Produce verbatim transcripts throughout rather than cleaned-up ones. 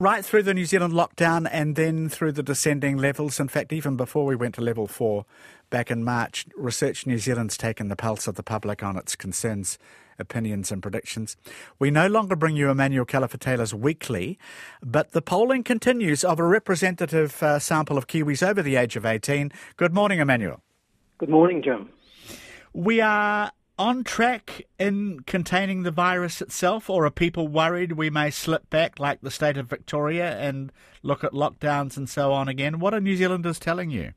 Right through the New Zealand lockdown and then through the descending levels, in fact, even before we went to level four back in March, Research New Zealand's taken the pulse of the public on its concerns, opinions and predictions. We no longer bring you Emmanuel Kalafatela's weekly, but the polling continues of a representative uh, sample of Kiwis over the age of eighteen. Good morning, Emmanuel. Good morning, Jim. We are on track in containing the virus itself, or are people worried we may slip back like the state of Victoria and look at lockdowns and so on again? What are New Zealanders telling you?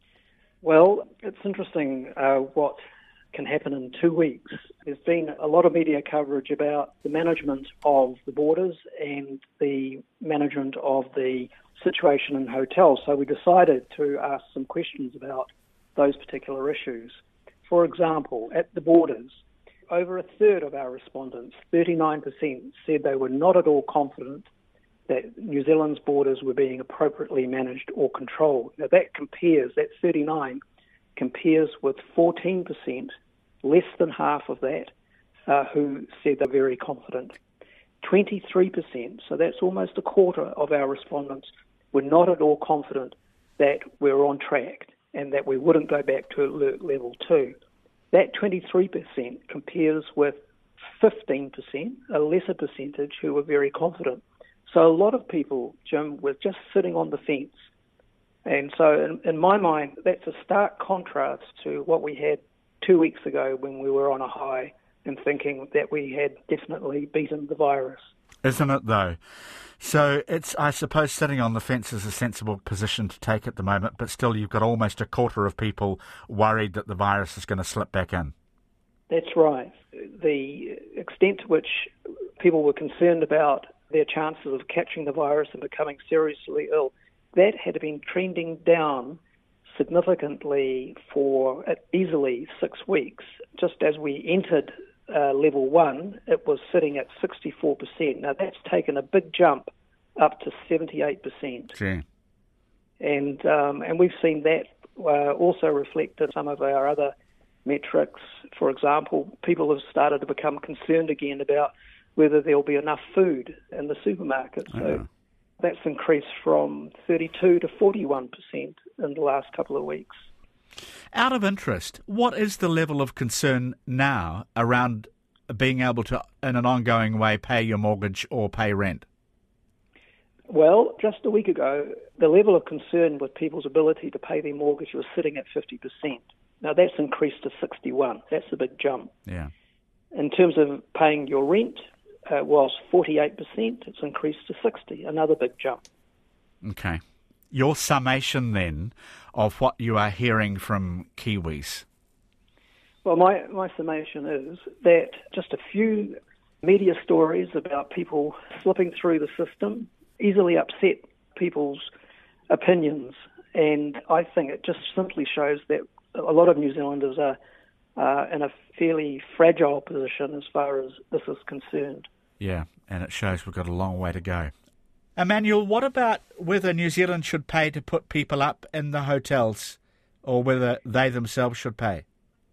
Well, it's interesting uh, what can happen in two weeks. There's been a lot of media coverage about the management of the borders and the management of the situation in hotels, so we decided to ask some questions about those particular issues. For example, at the borders, over a third of our respondents, thirty-nine percent, said they were not at all confident that New Zealand's borders were being appropriately managed or controlled. Now that compares, that thirty-nine compares with fourteen percent, less than half of that, uh, who said they're very confident. twenty-three percent, so that's almost a quarter of our respondents, were not at all confident that we're on track and that we wouldn't go back to alert level two. That twenty-three percent compares with fifteen percent, a lesser percentage, who were very confident. So a lot of people, Jim, were just sitting on the fence. And so in, in my mind, that's a stark contrast to what we had two weeks ago when we were on a high and thinking that we had definitely beaten the virus. Isn't it, though? So it's, I suppose, sitting on the fence is a sensible position to take at the moment, but still you've got almost a quarter of people worried that the virus is going to slip back in. That's right. The extent to which people were concerned about their chances of catching the virus and becoming seriously ill, that had been trending down significantly for easily six weeks. Just as we entered Uh, level one, it was sitting at sixty-four percent. Now that's taken a big jump up to seventy-eight percent. Gee. And um, and we've seen that uh, also reflected in some of our other metrics. For example, people have started to become concerned again about whether there'll be enough food in the supermarket. So oh. that's increased from thirty-two to forty-one percent in the last couple of weeks. Out of interest, what is the level of concern now around being able to, in an ongoing way, pay your mortgage or pay rent? Well, just a week ago, the level of concern with people's ability to pay their mortgage was sitting at fifty percent. Now, that's increased to sixty-one. That's a big jump. Yeah. In terms of paying your rent, uh, was forty-eight percent. It's increased to sixty, another big jump. Okay. Your summation, then, of what you are hearing from Kiwis? Well, my, my summation is that just a few media stories about people slipping through the system easily upset people's opinions. And I think it just simply shows that a lot of New Zealanders are uh, in a fairly fragile position as far as this is concerned. Yeah, and it shows we've got a long way to go. Emmanuel, what about whether New Zealand should pay to put people up in the hotels or whether they themselves should pay?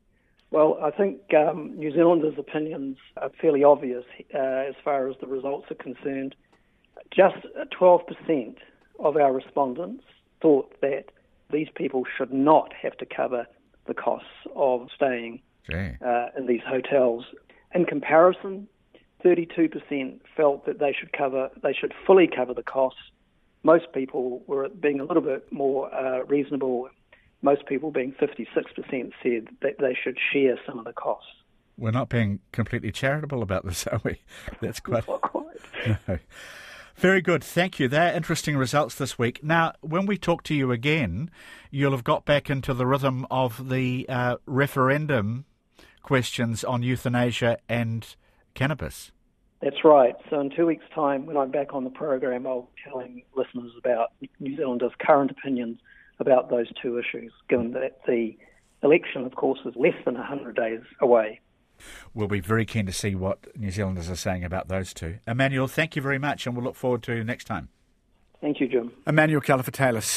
Well, I think um, New Zealanders' opinions are fairly obvious uh, as far as the results are concerned. Just twelve percent of our respondents thought that these people should not have to cover the costs of staying uh, in these hotels. In comparison, thirty-two percent felt that they should cover, they should fully cover the costs. Most people were being a little bit more uh, reasonable. Most people, being fifty-six percent, said that they should share some of the costs. We're not being completely charitable about this, are we? That's quite... Not quite. No. Very good, thank you. They're interesting results this week. Now, when we talk to you again, you'll have got back into the rhythm of the uh, referendum questions on euthanasia and cannabis. That's right. So in two weeks' time, when I'm back on the program, I'll be telling listeners about New Zealanders' current opinions about those two issues, given that the election, of course, is less than one hundred days away. We'll be very keen to see what New Zealanders are saying about those two. Emmanuel, thank you very much, and we'll look forward to next time. Thank you, Jim. Emmanuel Kalafatela.